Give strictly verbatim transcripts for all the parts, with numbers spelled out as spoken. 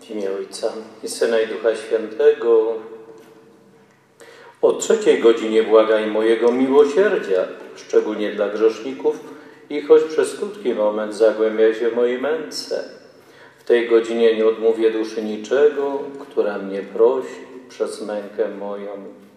W imię Ojca i Syna i Ducha Świętego. O trzeciej godzinie błagaj mojego miłosierdzia, szczególnie dla grzeszników, i choć przez krótki moment zagłębiaj się w mojej męce. W tej godzinie nie odmówię duszy niczego, która mnie prosi przez mękę moją.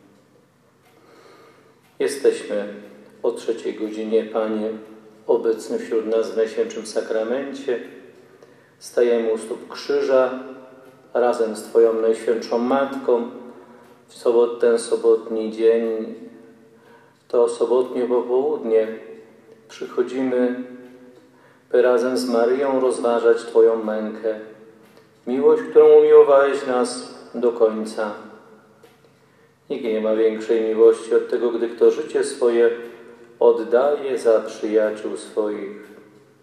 Jesteśmy o trzeciej godzinie, Panie, obecny wśród nas w Najświętszym Sakramencie. Stajemy u stóp krzyża razem z Twoją Najświętszą Matką. W sobot, ten sobotni dzień, to sobotnie popołudnie przychodzimy, by razem z Maryją rozważać Twoją mękę, miłość, którą umiłowałeś nas do końca. Nikt nie ma większej miłości od tego, gdy kto życie swoje oddaje za przyjaciół swoich.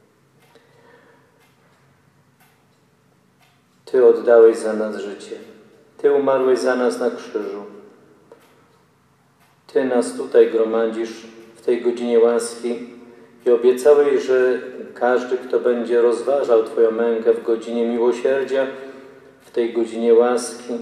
Ty oddałeś za nas życie. Ty umarłeś za nas na krzyżu. Ty nas tutaj gromadzisz w tej godzinie łaski i obiecałeś, że każdy, kto będzie rozważał Twoją mękę w godzinie miłosierdzia, w tej godzinie łaski,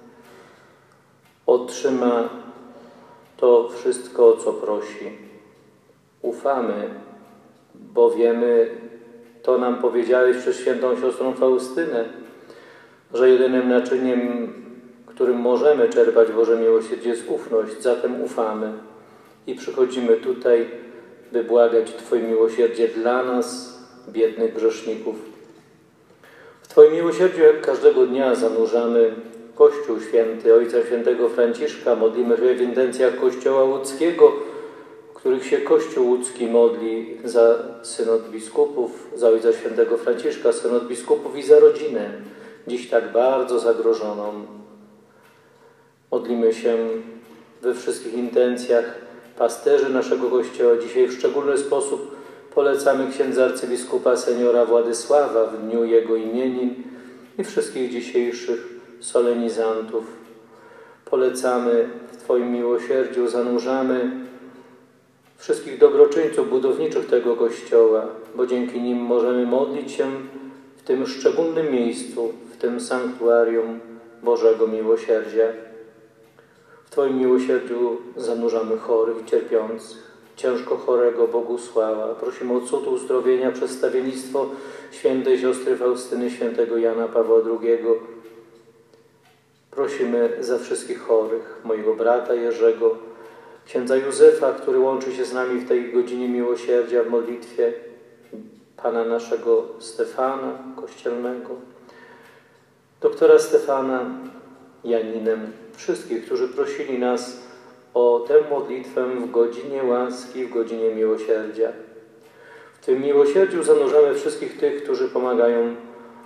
otrzyma to wszystko, o co prosi. Ufamy, bo wiemy, to nam powiedziałeś przez świętą siostrą Faustynę, że jedynym naczyniem, którym możemy czerpać Boże miłosierdzie, jest ufność. Zatem ufamy i przychodzimy tutaj, by błagać Twoje miłosierdzie dla nas, biednych grzeszników. W Twoim miłosierdziu jak każdego dnia zanurzamy Kościół Święty, Ojca Świętego Franciszka. Modlimy się w intencjach Kościoła Łódzkiego, w których się Kościół Łódzki modli za synod biskupów, za Ojca Świętego Franciszka, synod biskupów i za rodzinę, dziś tak bardzo zagrożoną. Modlimy się we wszystkich intencjach pasterzy naszego Kościoła. Dzisiaj w szczególny sposób polecamy księdza arcybiskupa seniora Władysława w dniu jego imienin i wszystkich dzisiejszych solenizantów. Polecamy w Twoim miłosierdziu, zanurzamy wszystkich dobroczyńców budowniczych tego Kościoła, bo dzięki nim możemy modlić się w tym szczególnym miejscu, w tym sanktuarium Bożego Miłosierdzia. W Twoim miłosierdziu zanurzamy chorych i cierpiących, ciężko chorego Bogusława. Prosimy o cud uzdrowienia przez stawiennictwo świętej siostry Faustyny, świętego Jana Pawła drugiego. Prosimy za wszystkich chorych, mojego brata Jerzego, księdza Józefa, który łączy się z nami w tej godzinie miłosierdzia w modlitwie, pana naszego Stefana Kościelnego, doktora Stefana, Janinem, wszystkich, którzy prosili nas o tę modlitwę w godzinie łaski, w godzinie miłosierdzia. W tym miłosierdziu zanurzamy wszystkich tych, którzy pomagają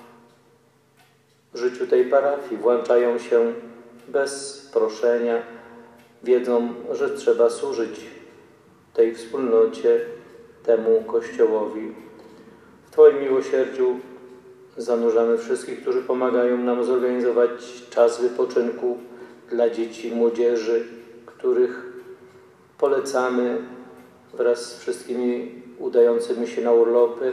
w życiu tej parafii, włączają się bez proszenia, wiedzą, że trzeba służyć tej wspólnocie, temu Kościołowi. W Twoim miłosierdziu zanurzamy wszystkich, którzy pomagają nam zorganizować czas wypoczynku dla dzieci i młodzieży, których polecamy wraz z wszystkimi udającymi się na urlopy.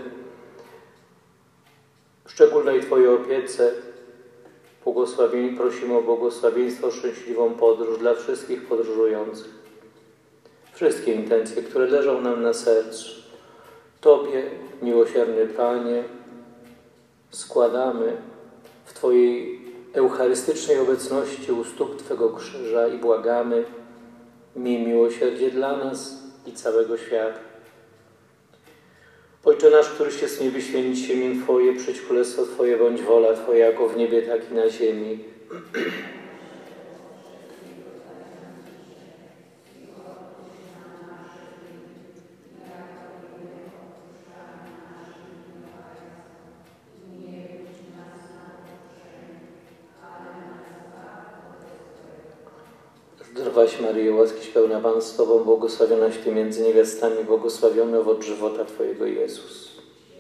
W szczególnej Twojej opiece błogosławieni, prosimy o błogosławieństwo, szczęśliwą podróż dla wszystkich podróżujących. Wszystkie intencje, które leżą nam na sercu, Tobie, miłosierny Panie, składamy w Twojej eucharystycznej obecności u stóp Twego krzyża i błagamy: miej miłosierdzie dla nas i całego świata. Ojcze nasz, któryś jest w niebie, święć się imię Twoje, przyjdź królestwo Twoje, bądź wola Twoja, jako w niebie, tak i na ziemi. Zdrowaś Maryjo, łaskiś pełna Pan z Tobą, błogosławionaś Ty między niewiastami, błogosławiony owoc żywota Twojego, Jezus.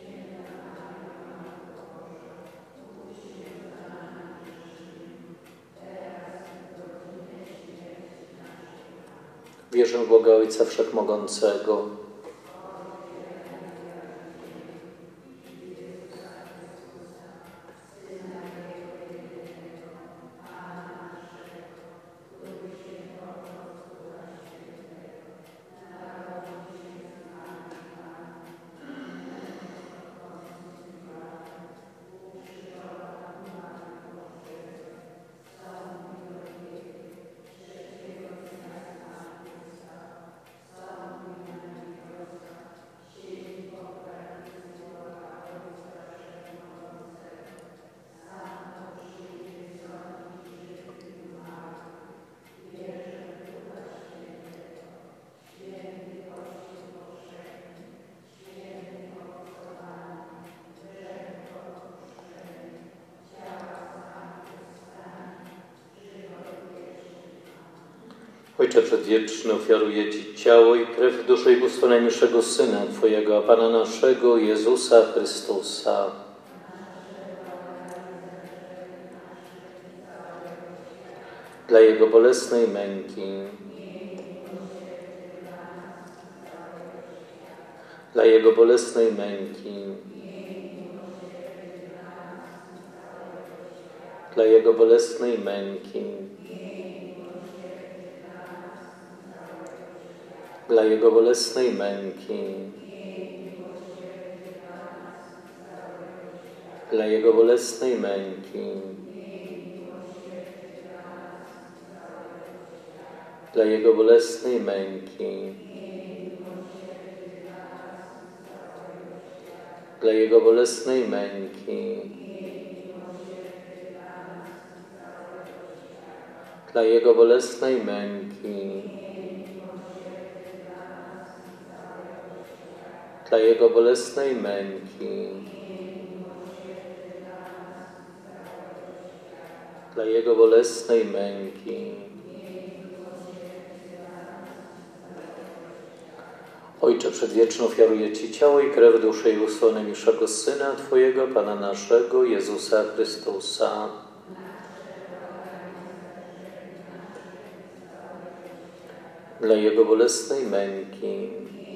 Wierzę w Boga Ojca Wszechmogącego, Ojcze Przedwieczny, ofiaruję Ci ciało i krew, duszę i bóstwo najmilszego Syna Twojego, a Pana naszego, Jezusa Chrystusa. Dla Jego bolesnej męki, dla Jego bolesnej męki, dla Jego bolesnej męki, dla Jego bolesnej męki, dla Jego bolesnej męki, dla Jego bolesnej męki, dla Jego bolesnej męki, dla Jego bolesnej męki, dla Jego bolesnej męki, dla Jego bolesnej męki. Ojcze Przedwieczny, ofiaruję Ci ciało i krew, duszę i bóstwo najmilszego Syna Twojego, Pana naszego, Jezusa Chrystusa. Dla Jego bolesnej męki,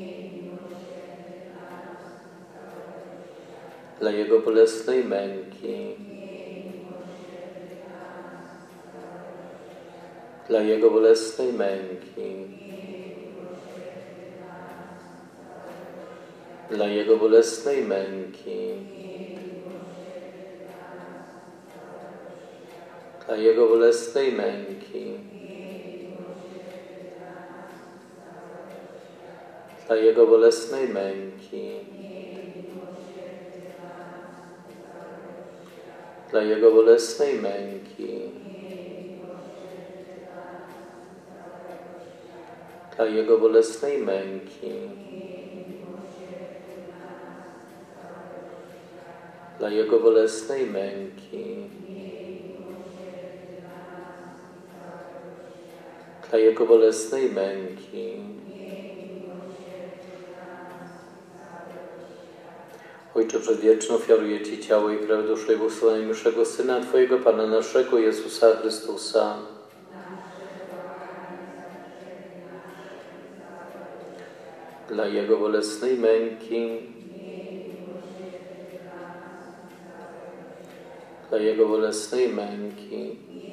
dla Jego bolesnej męki, dla Jego bolesnej męki, dla Jego bolesnej męki, dla Jego bolesnej męki, dla Jego bolesnej męki, dla Jego bolesnej męki, dla Jego bolesnej męki, dla Jego bolesnej męki, dla Jego bolesnej męki. Ojcze Przedwieczny, ofiaruję Ci ciało i krew, duszę i bóstwo najmilszego Syna Twojego, Pana naszego, Jezusa Chrystusa. Dla Jego bolesnej męki, dla Jego bolesnej męki,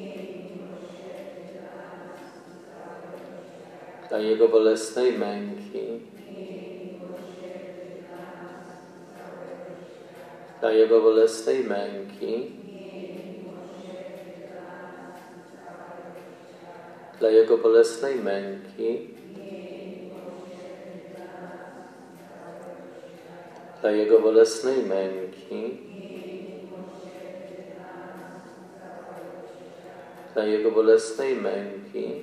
dla Jego bolesnej męki, dla Jego bolesnej męki, dla Jego bolesnej męki, dla Jego bolesnej męki, dla Jego bolesnej męki,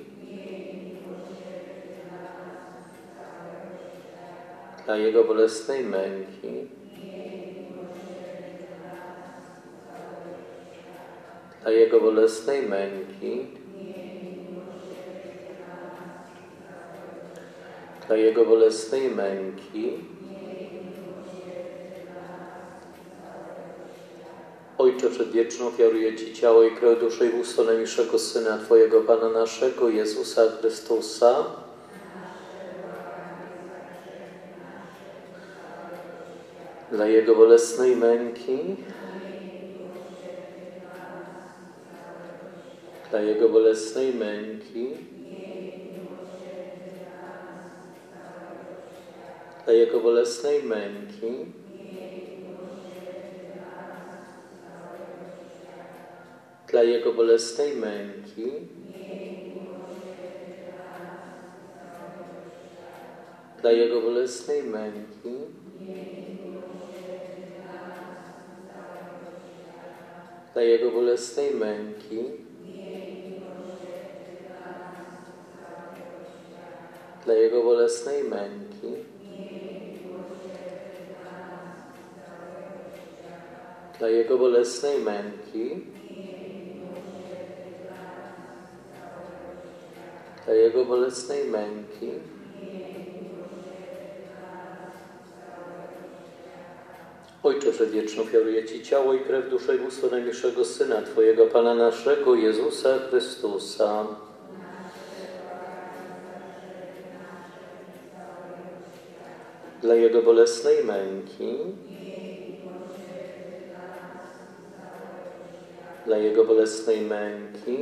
dla Jego bolesnej męki, dla Jego bolesnej męki, dla Jego bolesnej męki. Ojcze Przedwieczny, ofiaruję Ci ciało i krew, duszę i bóstwo najmilszego Syna Twojego, Pana naszego, Jezusa Chrystusa. Dla Jego bolesnej męki, dla Jego bolesnej męki, dla Jego bolesnej męki, dla Jego bolesnej męki, dla Jego bolesnej męki, dla Jego bolesnej męki, dla Jego bolesnej męki, dla Jego bolesnej męki, dla Jego bolesnej męki, Ojcze Przedwieczny, ofiaruję Ci ciało i krew, duszę i bóstwo najmilszego Syna Twojego, Pana naszego, Jezusa Chrystusa, dla Jego bolesnej męki, dla Jego bolesnej męki,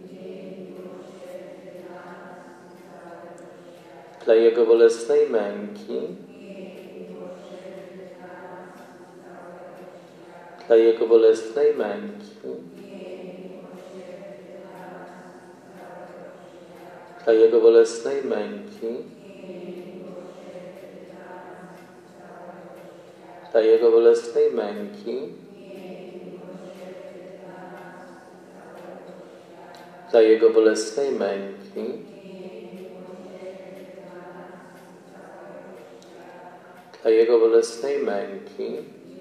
dla Jego bolesnej męki, dla Jego bolesnej męki, dla Jego bolesnej męki, dla Jego bolesnej męki, dla Jego bolesnej męki, dla Jego bolesnej męki,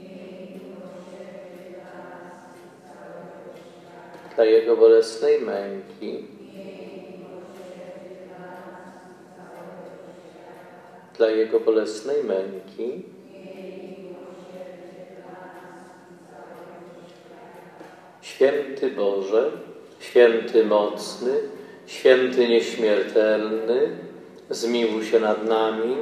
dla Jego bolesnej męki, dla Jego bolesnej męki, Święty Boże, Święty Mocny, Święty Nieśmiertelny, zmiłuj się nad nami.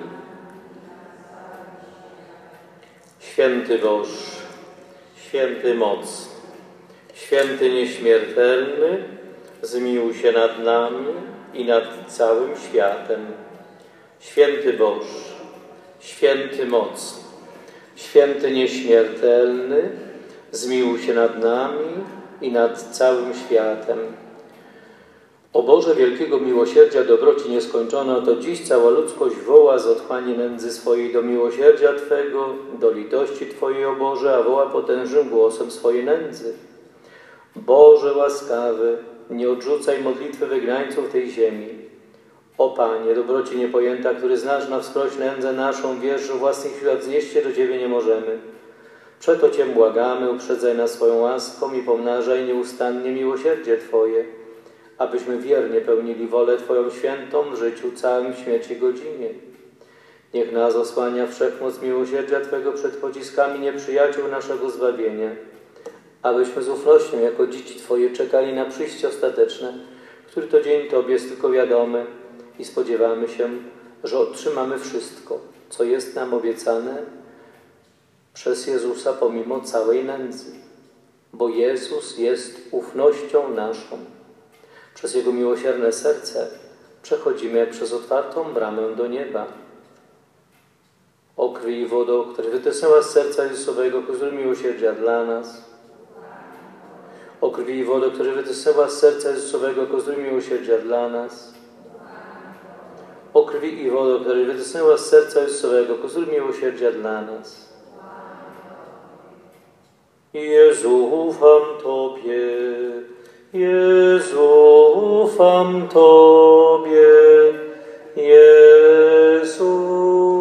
Święty Boże, Święty Mocny, Święty Nieśmiertelny, zmiłuj się nad nami i nad całym światem. Święty Boże, Święty Mocny, Święty Nieśmiertelny, zmiłuj się nad nami i nad całym światem. O Boże wielkiego miłosierdzia, dobroci nieskończona, to dziś cała ludzkość woła z otchłani nędzy swojej do miłosierdzia Twego, do litości Twojej, o Boże, a woła potężnym głosem swojej nędzy. Boże łaskawy, nie odrzucaj modlitwy wygnańców tej ziemi. O Panie, dobroci niepojęta, który znasz na wskroś nędzę naszą, wiesz, że własnych sił wznieść się do Ciebie nie możemy. Przeto Cię błagamy, uprzedzaj nas swoją łaską i pomnażaj nieustannie miłosierdzie Twoje, abyśmy wiernie pełnili wolę Twoją świętą w życiu całym, w śmierci godzinie. Niech nas osłania wszechmoc miłosierdzia Twego przed pociskami nieprzyjaciół naszego zbawienia, abyśmy z ufnością jako dzieci Twoje czekali na przyjście ostateczne, który to dzień Tobie jest tylko wiadomy i spodziewamy się, że otrzymamy wszystko, co jest nam obiecane przez Jezusa pomimo całej nędzy, bo Jezus jest ufnością naszą. Przez Jego miłosierne serce przechodzimy jak przez otwartą bramę do nieba. O krwi i wodo, które wytysnęła z serca Jezusowego, który miłosierdzia dla nas. O krwi i wodo, które wytysnęła z serca Jezusowego, który miłosierdzia dla nas. O krwi i wodo, które wytysnęła z serca Jezusowego, który miłosierdzia dla nas. Jezu, ufam Tobie, Jezu, ufam Tobie, Jezu.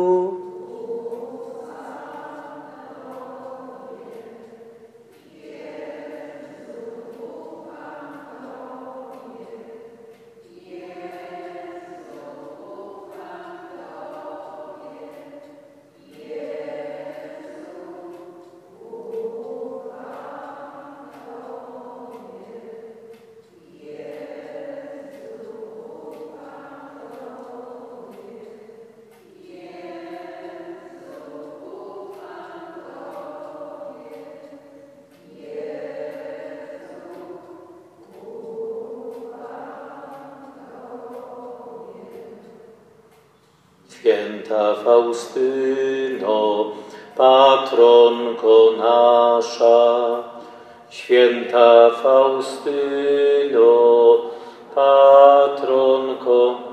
Święta Faustyno, patronko nasza, Święta Faustyno, patronko